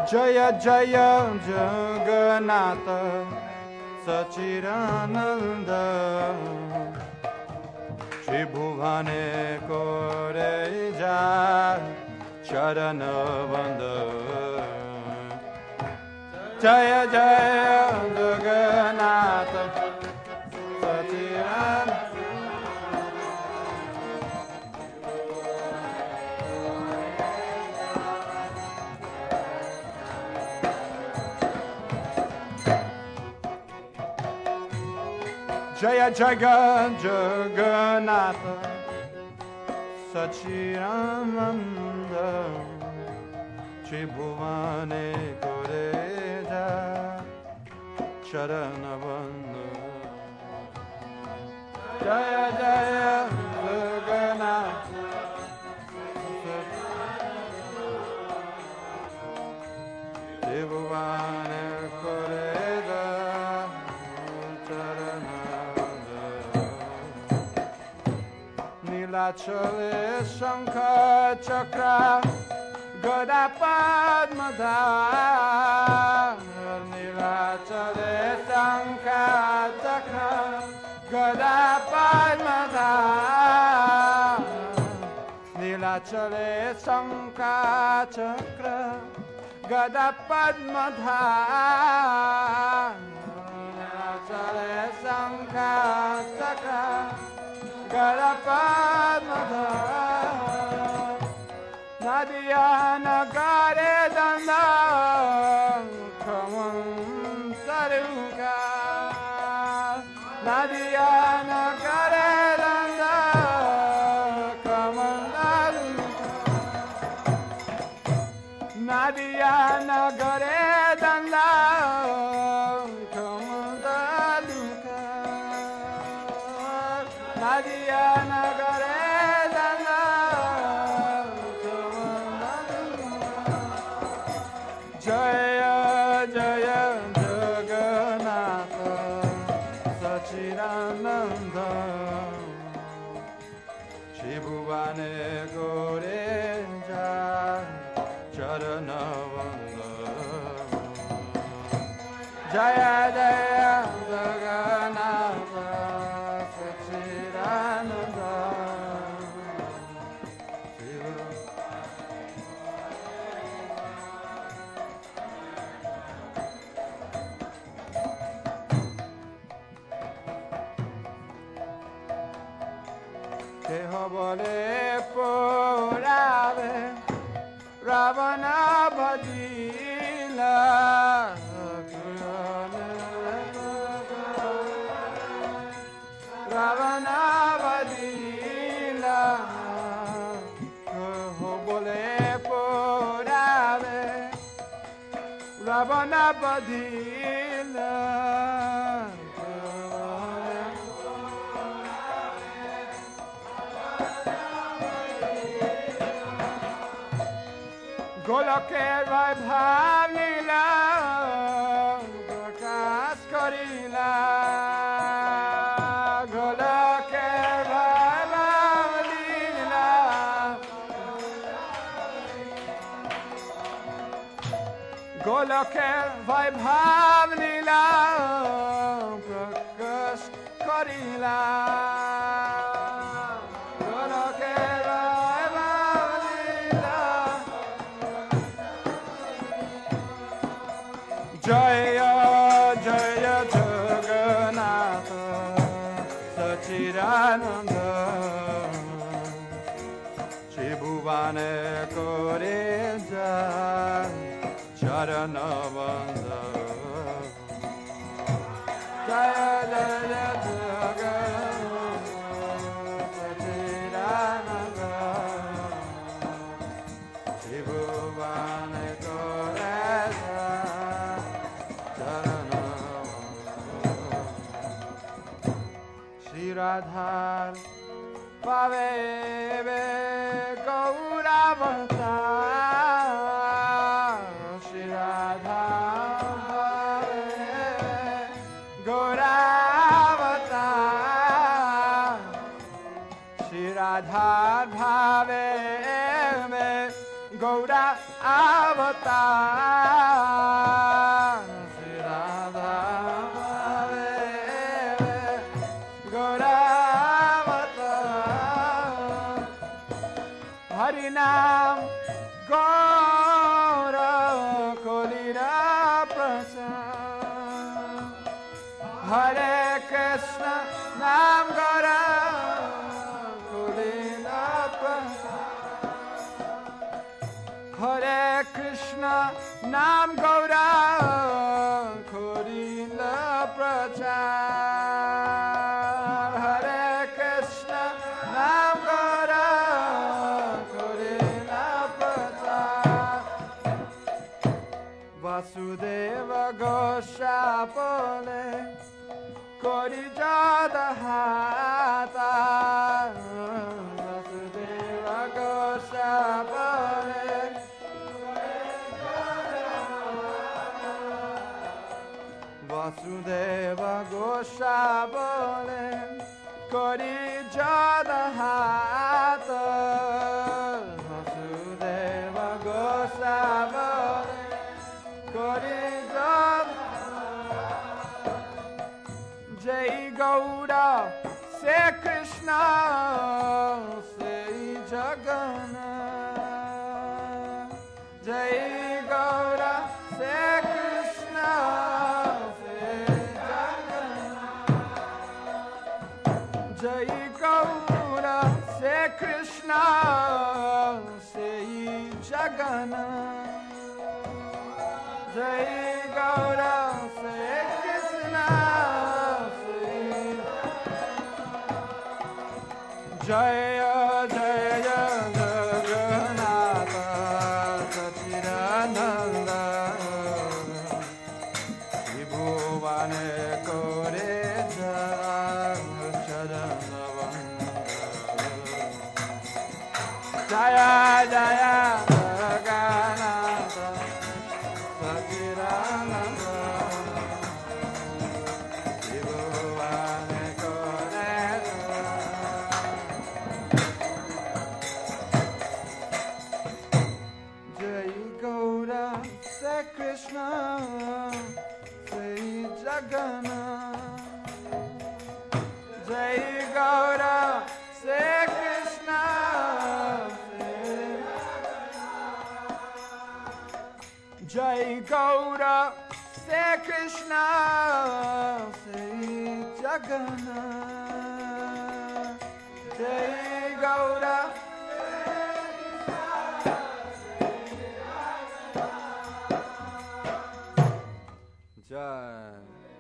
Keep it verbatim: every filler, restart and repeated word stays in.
जय जय जगन्नाथ सच्चिदानंद त्रिभुवने करे जा चरण बंद जय जय जगन्नाथ सच्चिदानंद जय जय जगन्नाथ सच्चिदानंद त्रिभुवने करे जा चरण बंद जय जय जगन्नाथ त्रिभुवने करे जा चरण नीलाचले शंख चक्र गदा पद्मधार नीलाचले शंख चक्र गदा पद्मधार नीलाचले शंख चक्र गदा पद्मधार नीलाचले शंख चक्र Garapadmadhar Nadia Nagare Danda Kaman Saruka Nadia Nagare Danda Kaman Saruka Nadia Nagare Danda Kaman Saruka Nadia Nagare Danda Jaya Jaya Jagannatha Sacchidananda Tribhuvane Gore Ja Charana Vanda Jaya Jaya Jagannatha Bole porave Ravana Bhadila Ravana Bhadila Bole porave Ravana Bhadila Goloker Vaibhav Lila Prakash Karila Goloker Vaibhav Lila Goloker Vaibhav Lila Prakash Karila Jaya Jaya Jagannatha Sacchidananda Tribhuvane Kore Ja Charana Banda Jaya Jaya Jagannatha Sacchidananda Tribhuvane Kore Radhar Pave Gauravata Shri Radha Pave Gauravata Shri Radha Bhave Gaura Avatar, Sri Radha Bhave, Gaura Avatar, Harinam Gaura Kolira Prasad, Hare Krishna Nam Gaura Kolira Prasad, Hare Krishna Nam Gaura Kolira Prachar, Hare Krishna Nam Gaura Kolira Prachar, Vasudeva Goshapale Kori Jadahata, Vasudeva Goshapale Vasudeva Goshabale Kori Jadahata, Vasudeva Goshabale Kori Jadahata, Jai Gaura Se Krishna Se Jagannath, Jai Gaura Se Krishna Jai Gaura Se Krishna Se Jagannath, Jai Gaura Se Krishna Se Jaya Jaya Jagannatha Sachidananda Vibhuvane Kore Jaya Jaya Jagannatha Sachidananda Vibhuvane Koreshwara Jai Gaura Se Krishna Se Jagannath, Jai Gaura Se Krishna Jai Gaura Se Krishna Se Jagannath, Jai Gaura Se Jai